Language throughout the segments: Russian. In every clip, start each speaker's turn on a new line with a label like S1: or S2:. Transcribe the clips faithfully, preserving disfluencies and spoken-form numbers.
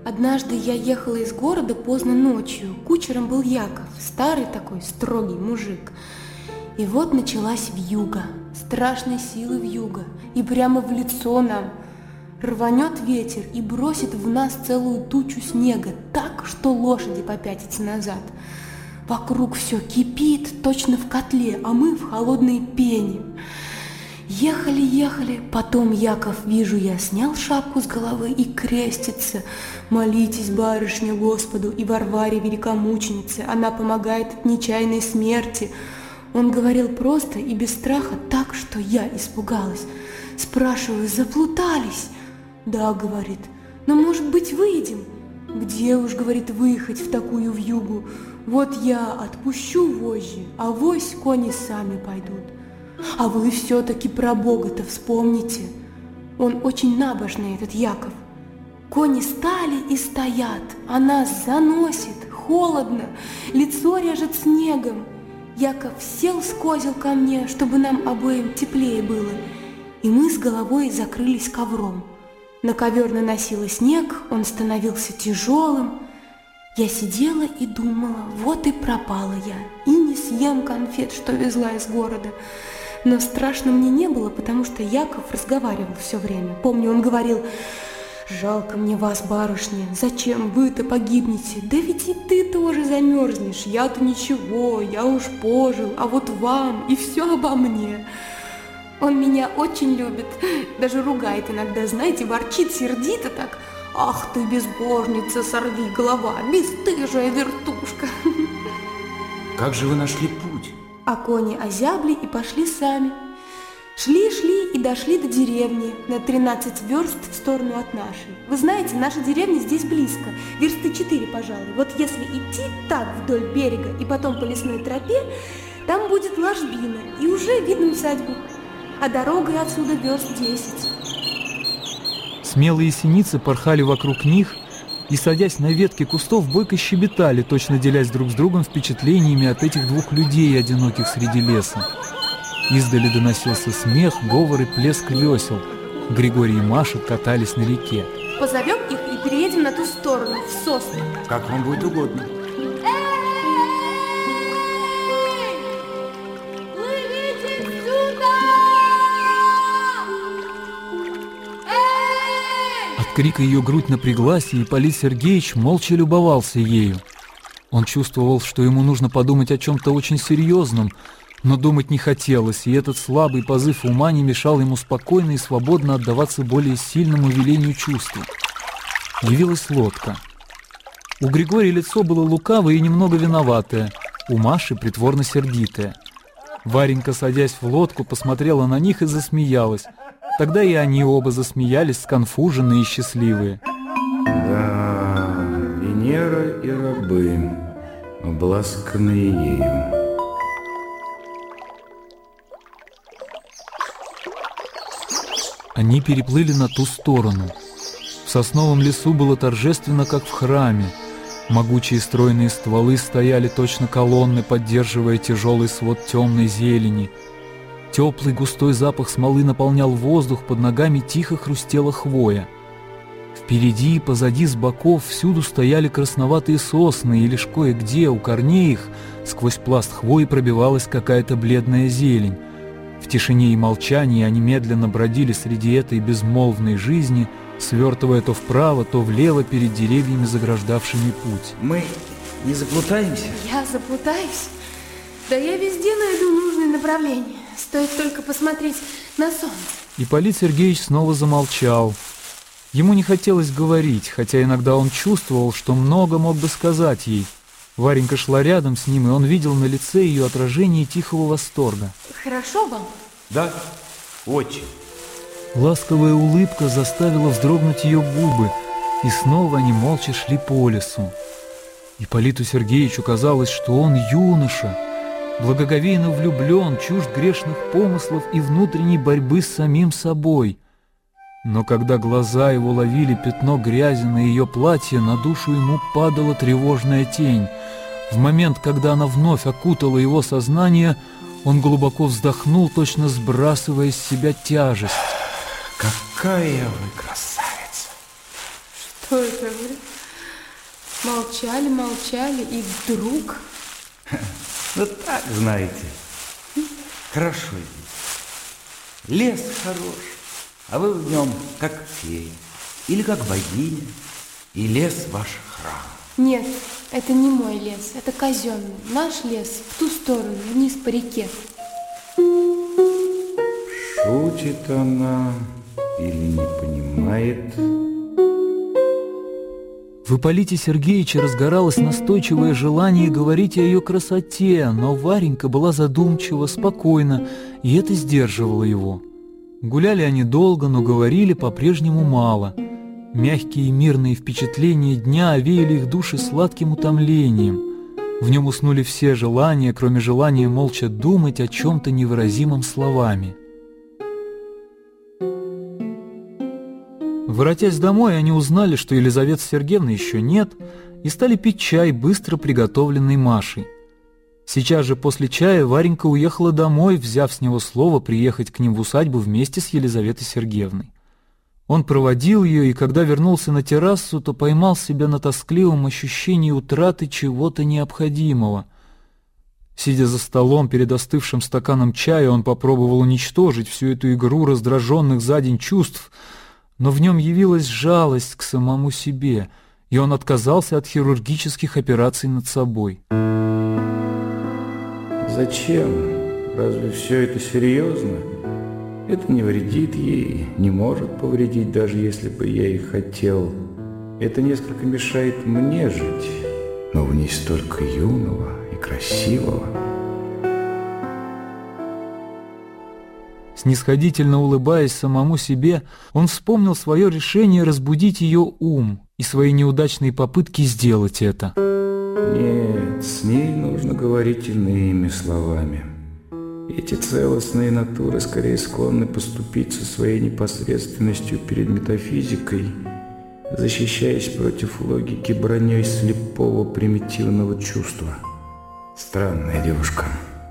S1: Однажды я ехала из города поздно ночью. Кучером был Яков, старый такой, строгий мужик. И вот началась вьюга, страшной силы вьюга, и прямо в лицо нам. Рванет ветер и бросит в нас целую тучу снега, так, что лошади попятятся назад. Вокруг все кипит, точно в котле, а мы в холодной пене. Ехали, ехали, потом Яков, вижу я, снял шапку с головы и крестится. Молитесь, барышня, Господу и Варваре великомученице, она помогает от нечаянной смерти. Он говорил просто и без страха так, что я испугалась. Спрашиваю, заплутались? Да, говорит, но, может быть, выйдем? Где уж, говорит, выехать в такую вьюгу? Вот я отпущу вожжи, а вось кони сами пойдут. А вы все-таки про Бога-то вспомните. Он очень набожный, этот Яков. Кони стали и стоят, а нас заносит, холодно, лицо режет снегом. Яков сел с козел ко мне, чтобы нам обоим теплее было, и мы с головой закрылись ковром. На ковер наносило снег, он становился тяжелым. Я сидела и думала, вот и пропала я, и не съем конфет, что везла из города. Но страшно мне не было, потому что Яков разговаривал все время. Помню, он говорил: «Жалко мне вас, барышня, зачем вы-то погибнете? Да ведь и ты тоже замерзнешь, я-то ничего, я уж пожил, а вот вам, и все обо мне». Он меня очень любит, даже ругает иногда, знаете, ворчит сердито так: «Ах ты, безбожница, сорви голова, бесстыжая вертушка».
S2: Как же вы нашли путь?
S1: А кони озябли и пошли сами. Шли-шли и дошли до деревни на тринадцать верст в сторону от нашей. Вы знаете, наша деревня здесь близко, версты четыре, пожалуй. Вот если идти так вдоль берега и потом по лесной тропе, там будет ложбина, и уже видно усадьбу. А дорогой отсюда верст десять.
S3: Смелые синицы порхали вокруг них и, садясь на ветки кустов, бойко щебетали, точно делясь друг с другом впечатлениями от этих двух людей, одиноких среди леса. Издали доносился смех, говор и плеск весел. Григорий и Маша катались на реке.
S1: Позовем их и переедем на ту сторону, в сосны.
S2: Как вам будет угодно.
S3: От крика ее грудь напряглась, и Ипполит Сергеевич молча любовался ею. Он чувствовал, что ему нужно подумать о чем-то очень серьезном, но думать не хотелось, и этот слабый позыв ума не мешал ему спокойно и свободно отдаваться более сильному велению чувства. Явилась лодка. У Григория лицо было лукавое и немного виноватое, у Маши притворно сердитое. Варенька, садясь в лодку, посмотрела на них и засмеялась. Тогда и они оба засмеялись, сконфуженные и счастливые.
S2: Да, Венера и рабы, обласканные ею.
S3: Они переплыли на ту сторону. В сосновом лесу было торжественно, как в храме. Могучие стройные стволы стояли точно колонны, поддерживая тяжелый свод темной зелени. Теплый густой запах смолы наполнял воздух, под ногами тихо хрустела хвоя. Впереди и позади с боков всюду стояли красноватые сосны, и лишь кое-где у корней их сквозь пласт хвои пробивалась какая-то бледная зелень. В тишине и молчании они медленно бродили среди этой безмолвной жизни, свертывая то вправо, то влево перед деревьями, заграждавшими путь.
S2: Мы не заплутаемся?
S1: Я заплутаюсь? Да я везде найду нужное направление. Стоит только посмотреть на солнце.
S3: Ипполит Сергеевич снова замолчал. Ему не хотелось говорить, хотя иногда он чувствовал, что много мог бы сказать ей. Варенька шла рядом с ним, и он видел на лице ее отражение тихого восторга.
S1: Хорошо вам?
S2: Да, очень.
S3: Ласковая улыбка заставила вздрогнуть ее губы, и снова они молча шли по лесу. Ипполиту Сергеевичу казалось, что он юноша, благоговейно влюблен, чужд грешных помыслов и внутренней борьбы с самим собой. Но когда глаза его ловили пятно грязи на ее платье, на душу ему падала тревожная тень. В момент, когда она вновь окутала его сознание, он глубоко вздохнул, точно сбрасывая с себя тяжесть.
S2: Какая вы красавица!
S1: Что это вы? Молчали, молчали, и вдруг...
S2: Ну так, знаете, хорошо здесь. Лес хорош, а вы в нем как фея или как богиня, и лес ваш храм.
S1: Нет, это не мой лес, это казенный. Наш лес в ту сторону, вниз по реке.
S2: Шутит она или не понимает?
S3: В Ипполите Сергеевиче разгоралось настойчивое желание говорить о ее красоте, но Варенька была задумчива, спокойна, и это сдерживало его. Гуляли они долго, но говорили по-прежнему мало. Мягкие и мирные впечатления дня овеяли их души сладким утомлением. В нем уснули все желания, кроме желания молча думать о чем-то невыразимом словами. Воротясь домой, они узнали, что Елизаветы Сергеевны еще нет, и стали пить чай, быстро приготовленный Машей. Сейчас же после чая Варенька уехала домой, взяв с него слово приехать к ним в усадьбу вместе с Елизаветой Сергеевной. Он проводил ее, и когда вернулся на террасу, то поймал себя на тоскливом ощущении утраты чего-то необходимого. Сидя за столом перед остывшим стаканом чая, он попробовал уничтожить всю эту игру раздраженных за день чувств, но в нем явилась жалость к самому себе, и он отказался от хирургических операций над собой.
S2: Зачем? Разве все это серьезно? Это не вредит ей, не может повредить, даже если бы я и хотел. Это несколько мешает мне жить, но в ней столько юного и красивого.
S3: Снисходительно улыбаясь самому себе, он вспомнил свое решение разбудить ее ум и свои неудачные попытки сделать это.
S2: Нет, с ней нужно говорить иными словами. Эти целостные натуры скорее склонны поступить со своей непосредственностью перед метафизикой, защищаясь против логики броней слепого примитивного чувства. Странная девушка.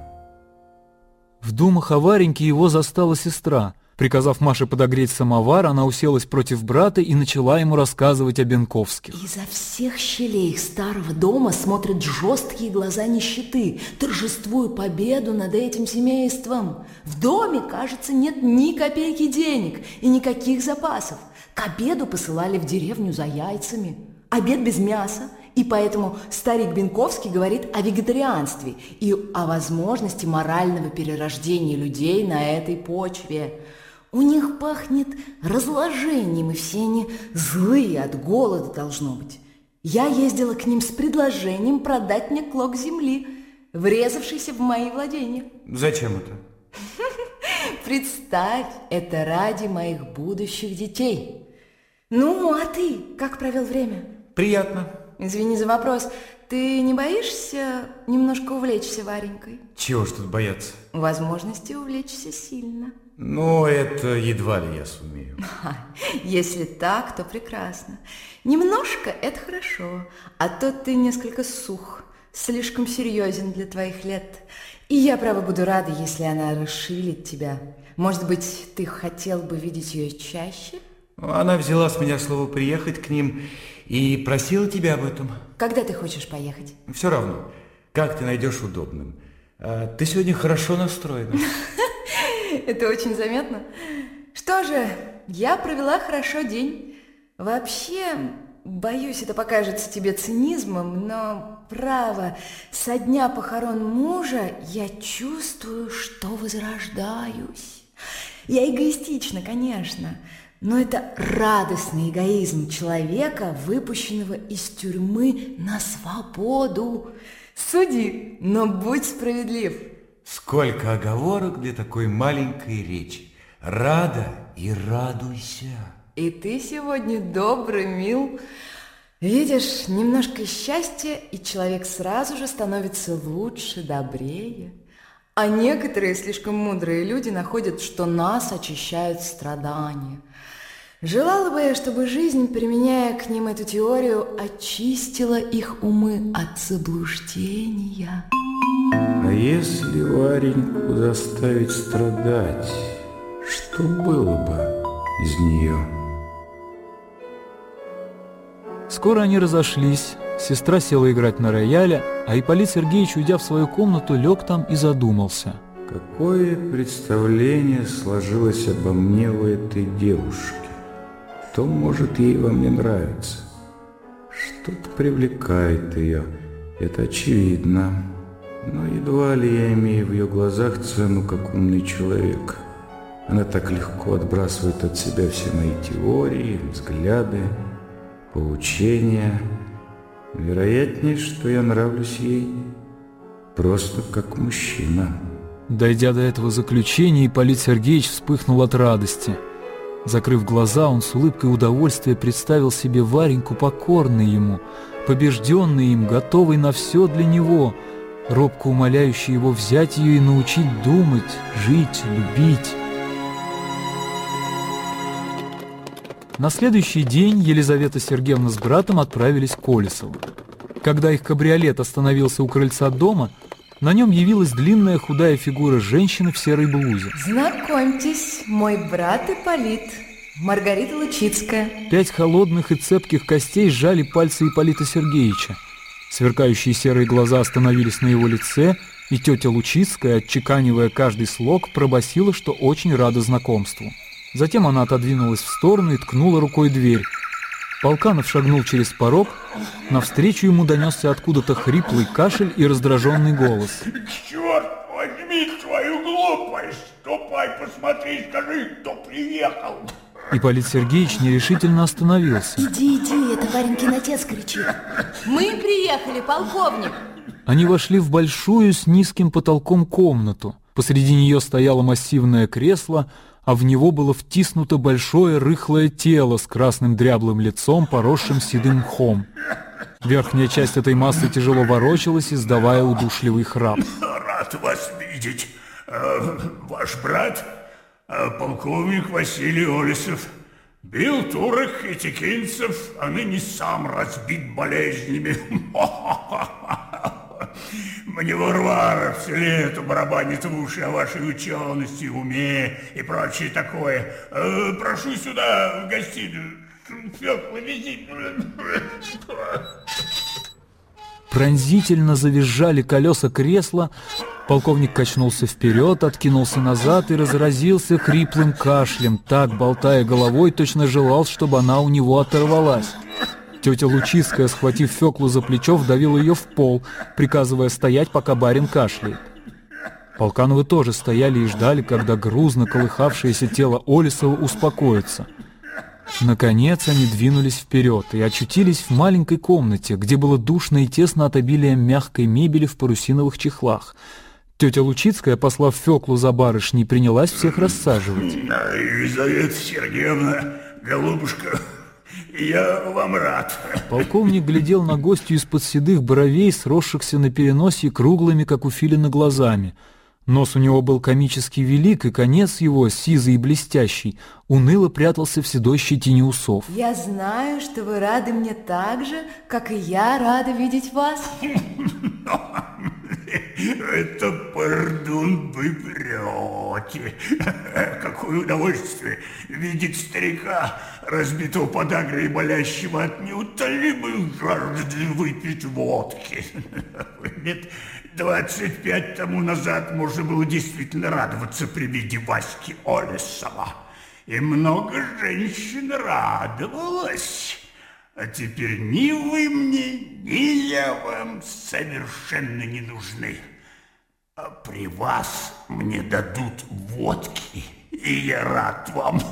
S3: В думах о Вареньке его застала сестра. Приказав Маше подогреть самовар, она уселась против брата и начала ему рассказывать о Бенковских.
S4: Изо всех щелей старого дома смотрят жесткие глаза нищеты, торжествуя победу над этим семейством. В доме, кажется, нет ни копейки денег и никаких запасов. К обеду посылали в деревню за яйцами. Обед без мяса. И поэтому старик Бенковский говорит о вегетарианстве и о возможности морального перерождения людей на этой почве. У них пахнет разложением, и все они злые от голода должно быть. Я ездила к ним с предложением продать мне клок земли, врезавшийся в мои владения.
S2: Зачем это?
S4: Представь, это ради моих будущих детей. Ну, а ты как провел время?
S2: Приятно.
S4: Извини за вопрос. Ты не боишься немножко увлечься Варенькой?
S2: Чего ж тут бояться?
S4: Возможности увлечься сильно.
S2: Ну, это едва ли я сумею.
S4: Если так, то прекрасно. Немножко – это хорошо, а то ты несколько сух, слишком серьезен для твоих лет. И я, право, буду рада, если она расшевелит тебя. Может быть, ты хотел бы видеть ее чаще?
S2: Она взяла с меня слово приехать к ним и просила тебя об этом.
S4: Когда ты хочешь поехать?
S2: Все равно, как ты найдешь удобным. А, ты сегодня хорошо настроена.
S4: Это очень заметно. Что же, я провела хорошо день. Вообще, боюсь, это покажется тебе цинизмом, но, право, со дня похорон мужа я чувствую, что возрождаюсь. Я эгоистична, конечно, но это радостный эгоизм человека, выпущенного из тюрьмы на свободу. Суди, но будь справедлив.
S2: Сколько оговорок для такой маленькой речи. Рада и радуйся.
S4: И ты сегодня добрый, мил. Видишь, немножко счастья, и человек сразу же становится лучше, добрее. А некоторые слишком мудрые люди находят, что нас очищают страдания. Желала бы я, чтобы жизнь, применяя к ним эту теорию, очистила их умы от заблуждения.
S2: А если Вареньку заставить страдать, что было бы из нее?
S3: Скоро они разошлись, сестра села играть на рояле, а Ипполит Сергеевич, уйдя в свою комнату, лег там и задумался.
S2: Какое представление сложилось обо мне у этой девушки? Кто может ей во мне нравиться? Что-то привлекает ее, это очевидно. Но едва ли я имею в ее глазах цену как умный человек. Она так легко отбрасывает от себя все мои теории, взгляды, поучения. Вероятнее, что я нравлюсь ей просто как мужчина.
S3: Дойдя до этого заключения, Ипполит Сергеевич вспыхнул от радости. Закрыв глаза, он с улыбкой удовольствия представил себе Вареньку, покорной ему, побежденной им, готовой на все для него, робко умоляющей его взять ее и научить думать, жить, любить. На следующий день Елизавета Сергеевна с братом отправились к Колесову. Когда их кабриолет остановился у крыльца дома, на нем явилась длинная худая фигура женщины в серой блузе.
S4: Знакомьтесь, мой брат Ипполит, Маргарита Лучицкая.
S3: Пять холодных и цепких костей сжали пальцы Ипполита Сергеевича. Сверкающие серые глаза остановились на его лице, и тетя Лучицкая, отчеканивая каждый слог, пробасила, что очень рада знакомству. Затем она отодвинулась в сторону и ткнула рукой дверь. Полканов шагнул через порог, навстречу ему донесся откуда-то хриплый кашель и раздраженный голос.
S5: Черт возьми свою глупость! Ступай, посмотри, скажи, кто приехал!
S3: Ипполит Сергеевич нерешительно остановился.
S4: Иди, иди, это Варенькин отец кричит. Мы приехали, полковник!
S3: Они вошли в большую с низким потолком комнату. Посреди нее стояло массивное кресло, а в него было втиснуто большое рыхлое тело с красным дряблым лицом, поросшим седым мхом. Верхняя часть этой массы тяжело ворочалась, издавая удушливый храп.
S5: Рад вас видеть. Ваш брат, полковник Василий Олесов, бил турок и текинцев, а ныне сам разбит болезнями. Мне Варвара все лето барабанит в уши о вашей учености, уме и прочее такое. Э, прошу сюда, в гостиную. Фёкла, вези.
S3: Пронзительно завизжали колеса кресла, полковник качнулся вперед, откинулся назад и разразился хриплым кашлем, так, болтая головой, точно желал, чтобы она у него оторвалась. Тетя Лучицкая, схватив Фёклу за плечо, вдавила ее в пол, приказывая стоять, пока барин кашляет. Полкановы тоже стояли и ждали, когда грузно колыхавшееся тело Олесова успокоится. Наконец они двинулись вперед и очутились в маленькой комнате, где было душно и тесно от обилия мягкой мебели в парусиновых чехлах. Тетя Лучицкая, послав Фёклу за барышней, принялась всех рассаживать.
S5: Елизавета Сергеевна, голубушка, я вам рад.
S3: Полковник глядел на гостью из-под седых бровей, сросшихся на переносье круглыми, как у филина, глазами. Нос у него был комически велик, и конец его, сизый и блестящий, уныло прятался в седой щетине усов.
S4: Я знаю, что вы рады мне так же, как и я рада видеть вас.
S5: Это, пардон, вы врете. Какое удовольствие видеть старика, разбитого подагрой и болящего от неутолимой жажды выпить водки. Лет двадцать пять тому назад можно было действительно радоваться при виде Васьки Олесова. И много женщин радовалось. А теперь ни вы мне, ни я вам совершенно не нужны. А при вас мне дадут водки, и я рад вам.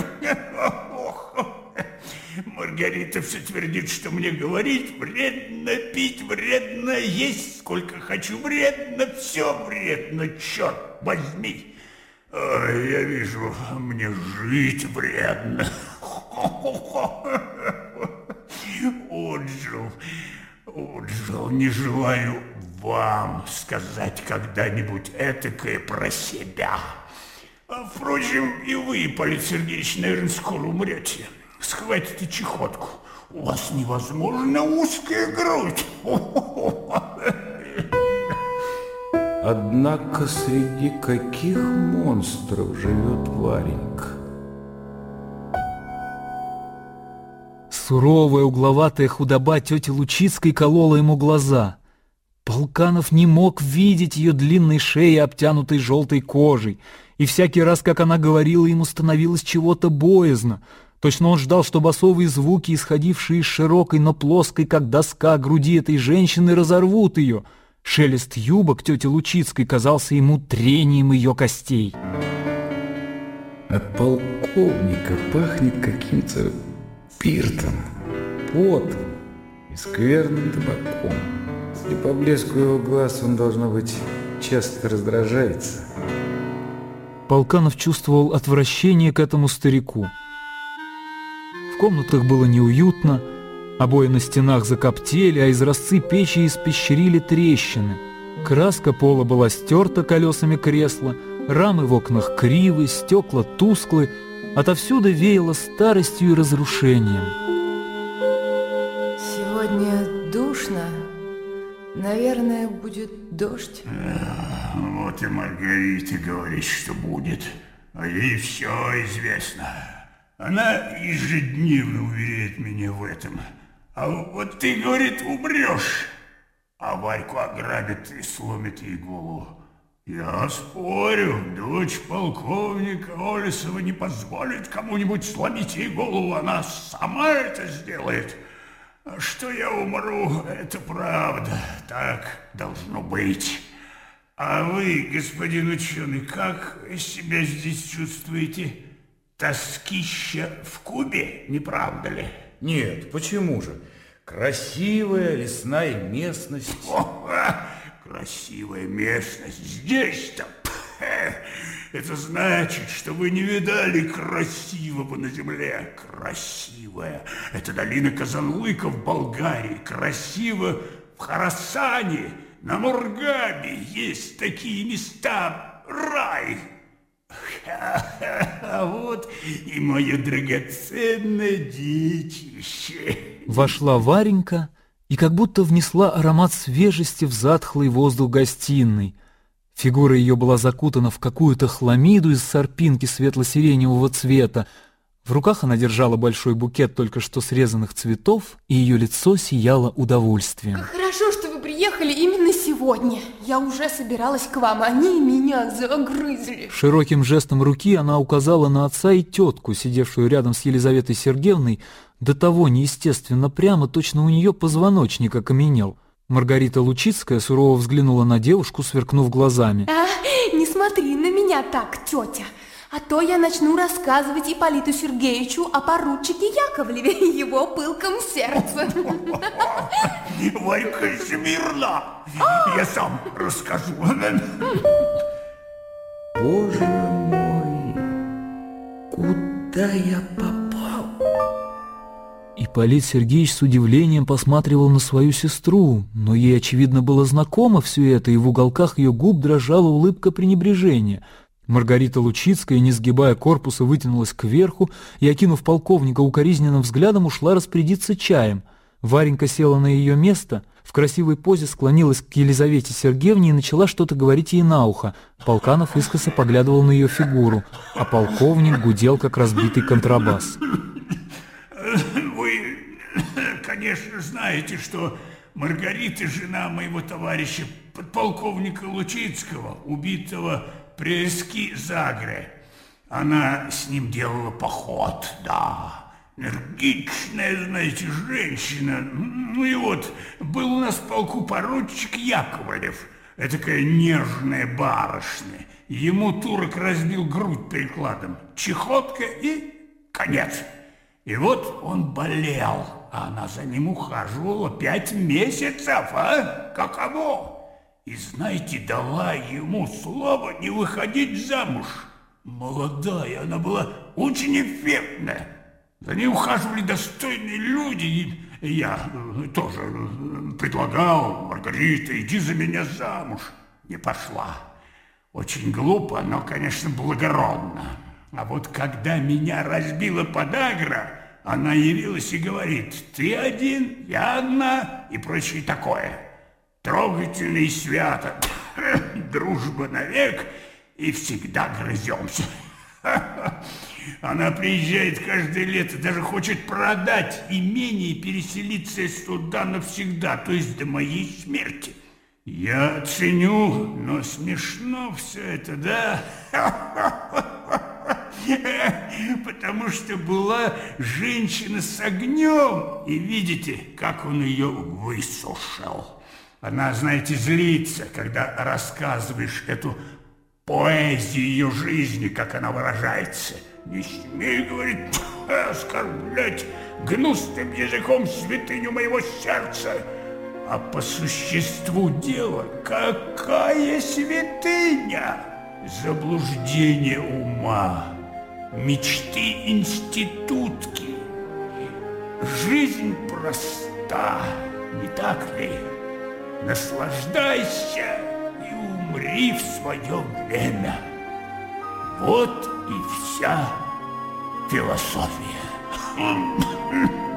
S5: Маргарита все твердит, что мне говорить вредно, пить вредно, есть сколько хочу вредно, все вредно, черт возьми. А я вижу, мне жить вредно. Отжил, отжил, не желаю вам сказать когда-нибудь этакое про себя. А, впрочем, и вы, Ипполит Сергеевич, наверное, скоро умрете. Схватите чехотку. У вас невозможно узкая грудь.
S2: Однако среди каких монстров живет Варенька?
S3: Суровая, угловатая худоба тети Лучицкой колола ему глаза. Полканов не мог видеть ее длинной шеи, обтянутой желтой кожей, и всякий раз, как она говорила, ему становилось чего-то боязно. Точно он ждал, что басовые звуки, исходившие из широкой, но плоской, как доска, груди этой женщины, разорвут ее. Шелест юбок тети Лучицкой казался ему трением ее костей.
S2: От полковника пахнет каким-то спиртом, потом и скверным табаком. И по блеску его глаз он, должно быть, часто раздражается.
S3: Полканов чувствовал отвращение к этому старику. В комнатах было неуютно, обои на стенах закоптели, а изразцы печи испещрили трещины. Краска пола была стерта колесами кресла, рамы в окнах кривы, стекла тусклы, отовсюду веяло старостью и разрушением.
S1: Сегодня душно. Наверное, будет дождь.
S5: А, вот и Маргарита говорит, что будет, а ей все известно. Она ежедневно уверяет меня в этом. А вот ты, говорит, умрешь, а Варьку ограбят и сломят ей голову. Я спорю, дочь полковника Олесова не позволит кому-нибудь сломить ей голову, она сама это сделает. А что я умру, это правда, так должно быть. А вы, господин ученый, как себя здесь чувствуете? Тоскища в Кубе, не правда ли?
S2: Нет, почему же? Красивая лесная местность.
S5: О, красивая местность здесь-то. Это значит, что вы не видали красивого на земле. Красивая. Это долина Казанлыка в Болгарии. Красиво в Хорасане. На Мургабе есть такие места. Рай. А вот и мое драгоценное детище.
S3: Вошла Варенька и как будто внесла аромат свежести в затхлый воздух гостиной. Фигура ее была закутана в какую-то хламиду из сорпинки светло-сиреневого цвета. В руках она держала большой букет только что срезанных цветов, и ее лицо сияло удовольствием.
S1: Как хорошо, что вы приехали именно сегодня. Я уже собиралась к вам, они меня загрызли.
S3: Широким жестом руки она указала на отца и тетку, сидевшую рядом с Елизаветой Сергеевной, до того неестественно прямо, точно у нее позвоночник окаменел. Маргарита Лучицкая сурово взглянула на девушку, сверкнув глазами.
S1: А, не смотри на меня так, тетя, а то я начну рассказывать Ипполиту Сергеевичу о поручике Яковлеве и его пылком сердце.
S5: Варька, смирно! Я сам расскажу.
S2: Боже мой, куда я попал?
S3: Ипполит Сергеевич с удивлением посматривал на свою сестру, но ей, очевидно, было знакомо все это, и в уголках ее губ дрожала улыбка пренебрежения. Маргарита Лучицкая, не сгибая корпуса, вытянулась кверху и, окинув полковника укоризненным взглядом, ушла распорядиться чаем. Варенька села на ее место, в красивой позе склонилась к Елизавете Сергеевне и начала что-то говорить ей на ухо. Полканов искоса поглядывал на ее фигуру, а полковник гудел, как разбитый контрабас.
S5: Вы, конечно, знаете, что Маргарита, жена моего товарища, подполковника Лучицкого, убитого при Эски-Загре. Она с ним делала поход, да. Энергичная, знаете, женщина. Ну и вот, был у нас в полку поручик Яковлев, этакая нежная барышня. Ему турок разбил грудь перекладом, чехотка и конец. И вот он болел, а она за ним ухаживала пять месяцев, а? Каково? И, знаете, дала ему слово не выходить замуж. Молодая, она была очень эффектная. За ней ухаживали достойные люди, и я тоже предлагал: Маргарита, иди за меня замуж. Не пошла. Очень глупо, но, конечно, благородно. А вот когда меня разбила подагра, она явилась и говорит: ты один, я одна, и прочее такое. Трогательно и свято. Дружба навек, и всегда грыземся. Она приезжает каждое лето, даже хочет продать имение и переселиться сюда навсегда, то есть до моей смерти. Я ценю, но смешно все это, да? Потому что была женщина с огнем, и видите, как он ее высушил. Она, знаете, злится, когда рассказываешь эту поэзию ее жизни, как она выражается. Не смей, говорит, оскорблять гнусным языком святыню моего сердца. А по существу дела, какая святыня? Заблуждение ума, мечты институтки. Жизнь проста, не так ли? Наслаждайся и умри в свое время. Вот и вся философия.